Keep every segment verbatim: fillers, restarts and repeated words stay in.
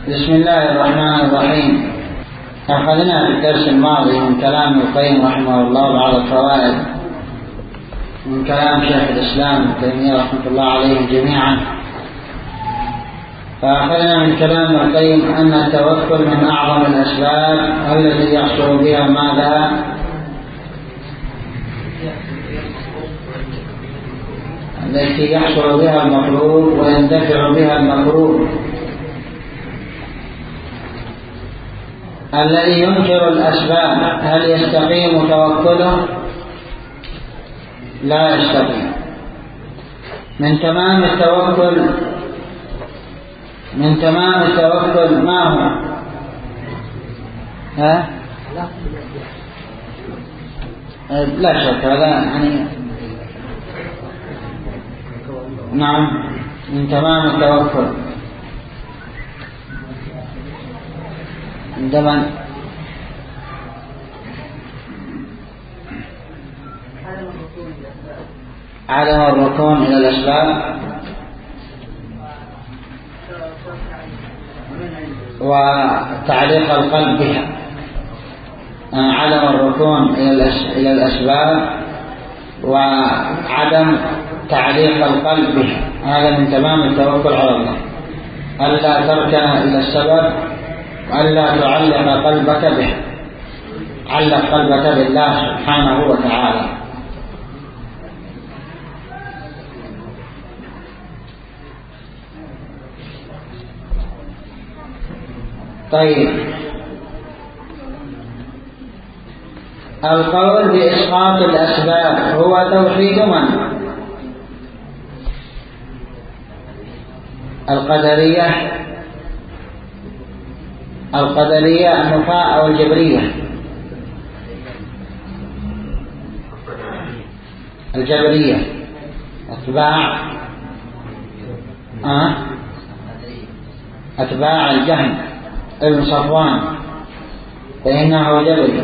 بسم الله الرحمن الرحيم. أخذنا في الدرس الماضي من كلام القيم رحمه الله بعض الفوائد من كلام شيخ الإسلام ابن تيمية رحمة الله عليهم جميعا. فأخذنا من كلام القيم أن التوكل من أعظم الأسباب التي يحصل بها ماذا؟ التي يحصل بها المطلوب ويندفع بها المكروه. الذي ينكر الأسباب هل يستقيم توكله؟ لا يستقيم. من تمام التوكل من تمام التوكل ما هو؟ ها؟ لا شك هذا يعني نعم من تمام التوكل عندما عدم الركون إلى الأسباب وتعليق القلب بها. عدم الركون إلى الأسباب وعدم تعليق القلب بها، هذا من تمام التوكل على الله. ألا تركن إلى السبب وألا تعلق قلبك به، علق قلبك بالله سبحانه وتعالى. طيب، القول بإسقاط الأسباب هو توحيد من؟ القدرية القدرية النفاة أو الجبرية؟ الجبرية أتباع أه؟ أتباع الجهم ابن صفوان فإنه جبري.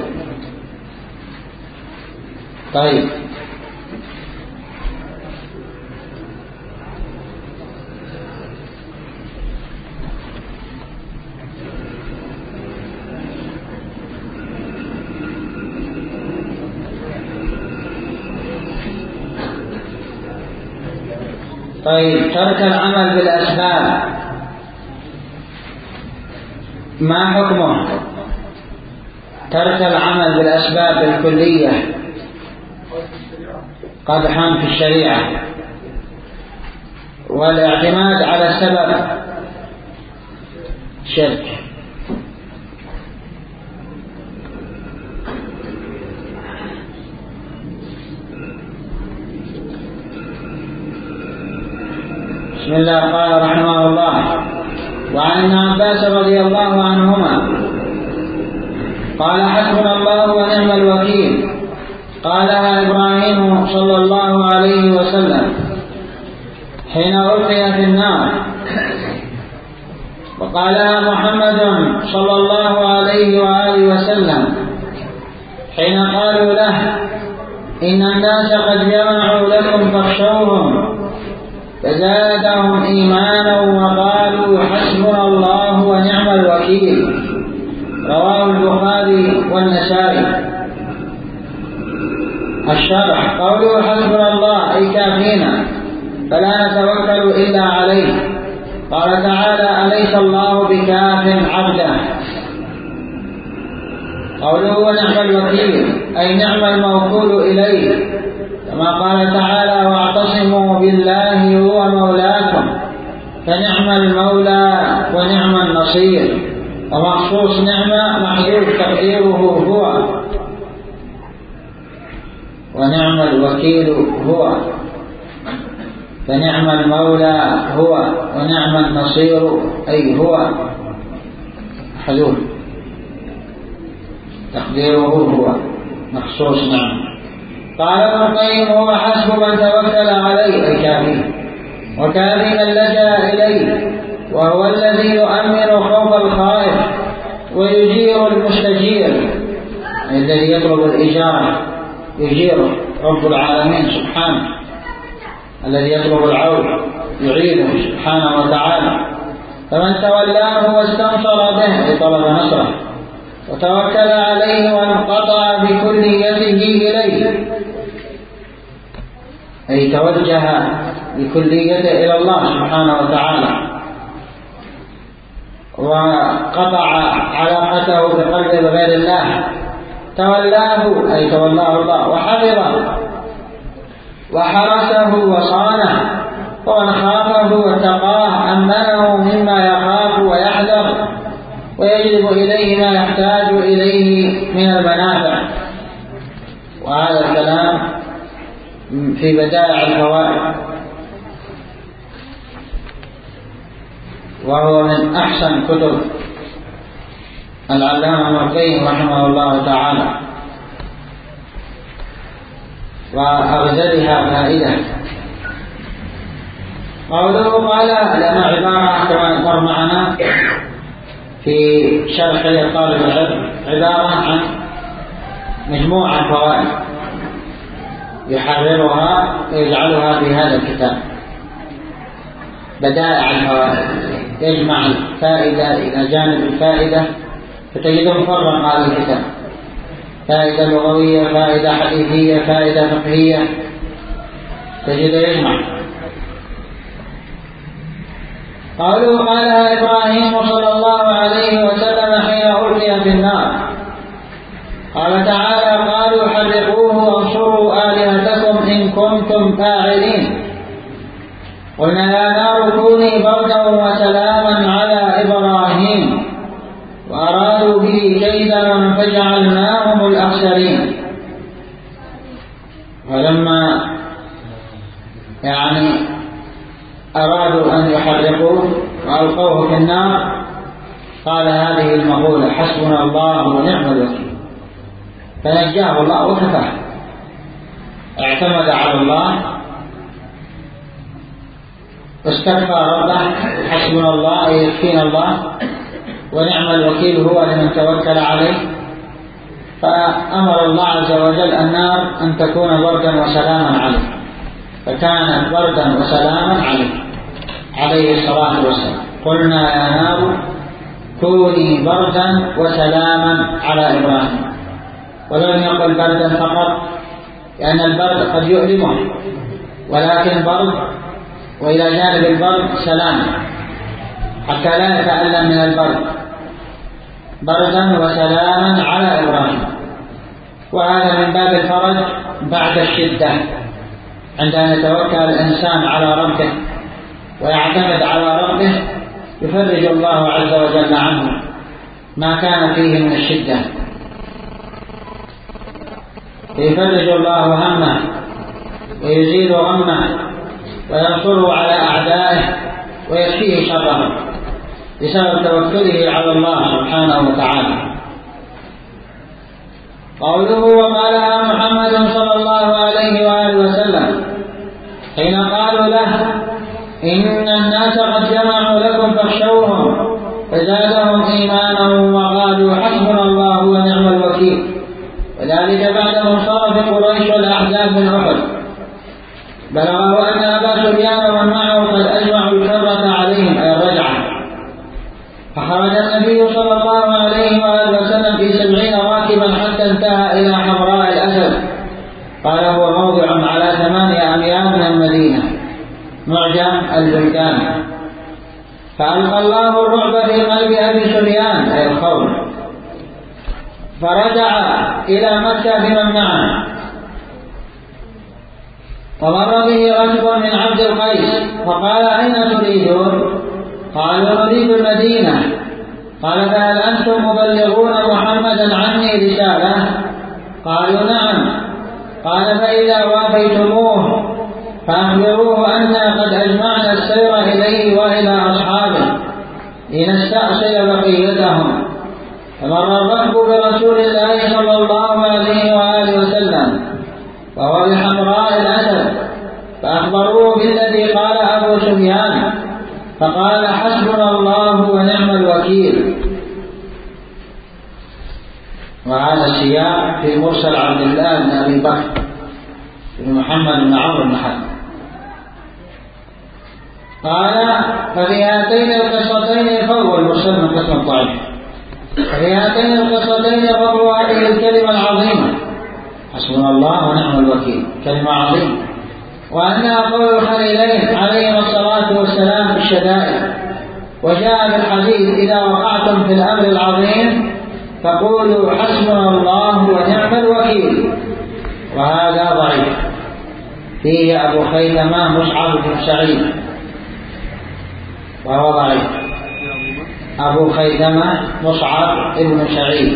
طيب، طيب ترك العمل بالأسباب ما حكمه؟ ترك العمل بالأسباب الكلية قدحا في الشريعة، والاعتماد على السبب شرك. بسم الله. قال رحمه الله: وعن ابن عباس رضي الله عنهما قال: حسبنا الله ونعم الوكيل. قالها إبراهيم صلى الله عليه وسلم حين ألقي في النار، وقالها محمد صلى الله عليه وآله وسلم حين قالوا له: إن الناس قد جمعوا لكم فاخشوهم، فزادهم إيمانا وقالوا حسبنا الله ونعم الوكيل. رواه البخاري والنسائي. الشرح: قوله حسبنا الله أي كافينا، فلا نتوكل إلا عليه. قال تعالى: أليس الله بكاف عبده. قوله ونعم الوكيل أي نعم الموكول إليه، كما قال تعالى: واعتصموا بالله هو مولاكم، فنعم المولى ونعم النصير. ومخصوص نعمة محذوف تقديره هو، ونعم الوكيل هو، فنعم المولى هو، ونعم النصير أي هو محذوف تقديره هو، مخصوص نعمة. قال ابن القيم: هو حسب من توكل عليه أي كافي، وكافي من لجأ إليه، وهو الذي يؤمن خوف الخائف ويجير المستجير، الذي يطلب الإجارة يجيره رب العالمين سبحانه، الذي يطلب العون يعينه سبحانه وتعالى. فمن تولاه واستنصر به طلب نصره وتوكل عليه وانقطع بكليته إليه، أي توجه بكليته إلى الله سبحانه وتعالى وقطع علاقته بقلبه بغير الله، تولاه أي تولاه الله وحفظه وحرسه وصانه، ومن خافه واتقاه أمنه مما يخاف ويحذر ويجلب إليه ما يحتاج إليه من المنافع. وهذا الكلام في بدائع الفوائد، وهو من أحسن كتب العلامة ابن القيم رحمه الله تعالى وأغزلها فائدة. قوله قال لأن عبارة كما مر معنا في شرح طالب العلم عبارة عن مجموعة فوائد يحررها ويجعلها في هذا الكتاب، بدائع الفوائد، يجمع الفائدة إلى جانب الفائدة فتجده مفرغ هذا الكتاب، فائدة لغوية، فائدة حديثية، فائدة فقهية، تجده يجمع. قالوا قالها إبراهيم صلى الله عليه وسلم حين ألقي في النار. قال تعالى قالوا حرقوه وانصروا آلهتكم إن كنتم فاعلين. قلنا يا نار كوني بردا وسلاما على إبراهيم وأرادوا به كيدا فجعلناهم الأخسرين. ولما يعني أرادوا أن يحرقوه وألقوه في النار قال هذه المقولة حسبنا الله ونعم الوكيل، فنجاه الله وكفاه، اعتمد على الله واستكفى ربه، حسبنا الله أي يكفينا الله ونعم الوكيل هو لمن توكل عليه. فأمر الله عز وجل النار أن تكون بردا وسلاما عليه، فكانت بردا وسلاما عليه عليه الصلاة والسلام. قلنا يا نار كوني بردا وسلاما على إبراهيم، ولم يقل بردا فقط لأن البرد قد يؤلمه، ولكن برد وإلى جانب البرد سلام حتى لا يتألم من البرد، بردا وسلاما على إبراهيم. وهذا من باب الفرج بعد الشدة، عند أن يتوكل الإنسان على ربه ويعتمد على ربه يفرج الله عز وجل عنه ما كان فيه من الشدة، يفرج الله همه ويزيل غمه وينصره على أعدائه ويكفيه شرهم بسبب توكله على الله سبحانه وتعالى. قوله وقالها محمد صلى الله عليه وآله وسلم حين قالوا له إن الناس قد جمعوا لكم فاخشوهم فزادهم إيمانا وقالوا حسبنا الله ونعم الوكيل. وذلك بعد منصرف قريش والأحزاب من أحد. بلغه أن أبا سفيان ومن معه قد أجمعوا الكرة عليهم أي الرجعة، فخرج النبي صلى الله عليه وآله وسلم في سبعين راكبا حتى انتهى إلى حمراء الأسد، قال هو موضع على ثمانية أميال من المدينة معجم البلدان. فألقى الله الرعب في قلب أبي سفيان أي الخوف، فرجع إلى مكة بمن معه. ومر به رجل من عبد القيس فقال أين تريدون؟ قالوا نريد المدينة. قال فهل أنتم مبلغون محمدا عني رسالة؟ قالوا نعم. قال فإذا وافيتموه فأخبروه أننا قد أجمعنا السير إليه وإلى أصحابه لنستأصل بقيتهم. فمر الركب برسول الله صلى الله عليه وآله وسلم وهو بحمراء الأسد، فأخبروه بالذي قال أبو سفيان، فقال حسبنا الله ونعم الوكيل. وهذا السياق في مرسل عبد الله بن أبي بكر بن محمد بن عمرو بن حزم. قال ففي هاتين القصتين فهو المرسل من قسم الضعيف. ففي هاتين القصتين فهو هذه الكلمة العظيمة حسبنا الله ونعم الوكيل، كلمة عظيمة، وأنها قول الخليلين عليهما الصلاة والسلام في الشدائد. وجاء في الحديث إذا وقعتم في الأمر العظيم فقولوا حسبنا الله ونعم الوكيل، وهذا ضعيف. فيه أبو خيثمة مصعب بن سعيد وهو ضعيف. أبو خيثمة مصعب بن سعيد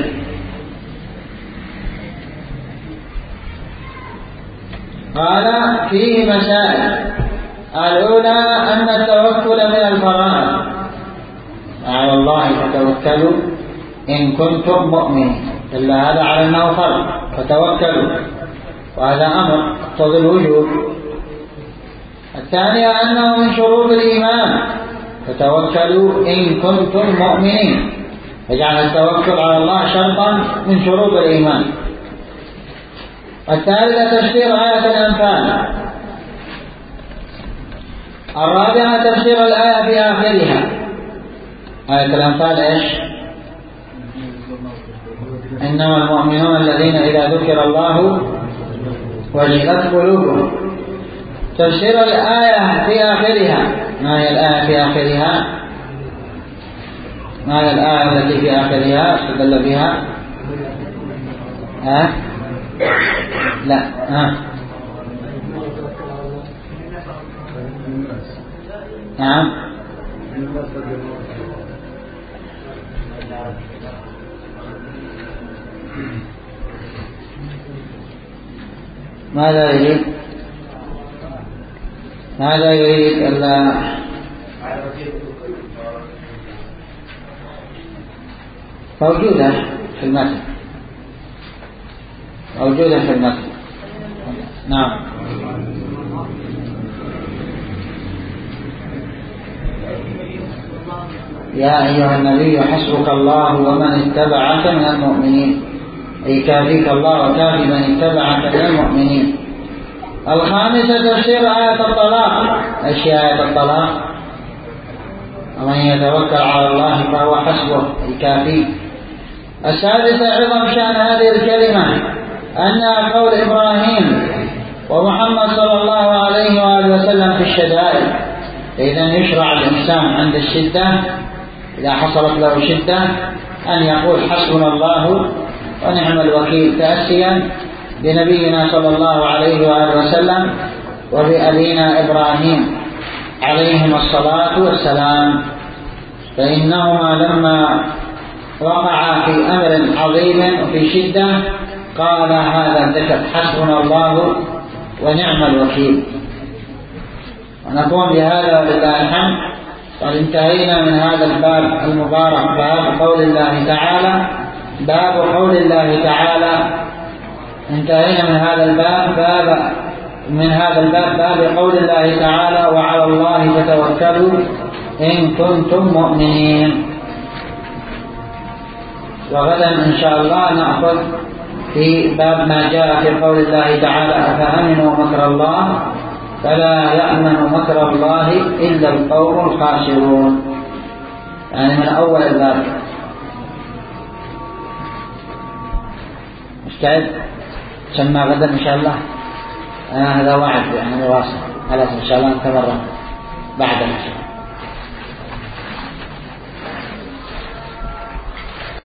قال فيه مسائل. الأولى أن التوكل من الفرائض، على الله فتوكلوا إن كنتم مؤمنين، إلا هذا على أنه فرض فتوكلوا، وهذا أمر يقتضي الوجوب. الثانية أنه من شروط الإيمان، فتوكلوا إن كنتم مؤمنين، فجعل التوكل على الله شرطا من شروط الإيمان. الثالثة تفسير آية الأنفال. الرابعة تفسير الآية في آخرها. آية الأنفال إيش؟ إنما المؤمنون الذين إذا ذكر الله وجلت قلوبهم. تفسير الآية في آخرها. ما هي الآية في آخرها؟ ما هي الآية التي في آخرها استدل بها؟ ها؟ لا. ها؟ نعم. ماذا يريد؟ ماذا يريد؟ إلا موجودة في المتن، موجودة في المتن. نعم. يا أيها النبي حسبك الله ومن اتبعك من المؤمنين، أي كافيك الله وكافي من اتبعك من المؤمنين. الخامسة تفسير آية الطلاق. ايش آية الطلاق؟ ومن يتوكل على الله فهو حسبه، أي كافيه. السادسة عظم شأن هذه الكلمة، أنها قول إبراهيم ومحمد صلى الله عليه وآله وسلم في الشدائد. إذن يشرع الإنسان عند الشدة إذا حصلت له شدة أن يقول حسبنا الله ونعم الوكيل، تأسيا بنبينا صلى الله عليه وآله وسلم وبأبينا إبراهيم عليهما الصلاة والسلام، فإنهما لما وقع في أمر عظيم وفي شدة قال هذا الذكر حسبنا الله ونعم الوكيل. ونقوم بهذا ولله الحمد، قد انتهينا من هذا الباب المبارك، باب قول الله تعالى. باب قول الله تعالى انتهينا من هذا الباب باب من هذا الباب باب قول الله تعالى وعلى الله فتوكلوا إن كنتم مؤمنين. وغدا إن شاء الله نأخذ في باب ما جاء في قول الله تعالى أفأمنوا مكر الله فلا يأمن مكر الله إلا القوم الخاسرون، يعني من أول الباب. مستعد؟ سمع غدا إن شاء الله. أنا هذا وعد يعني واصل، خلاص إن شاء الله نتمرن بعد إن شاء الله.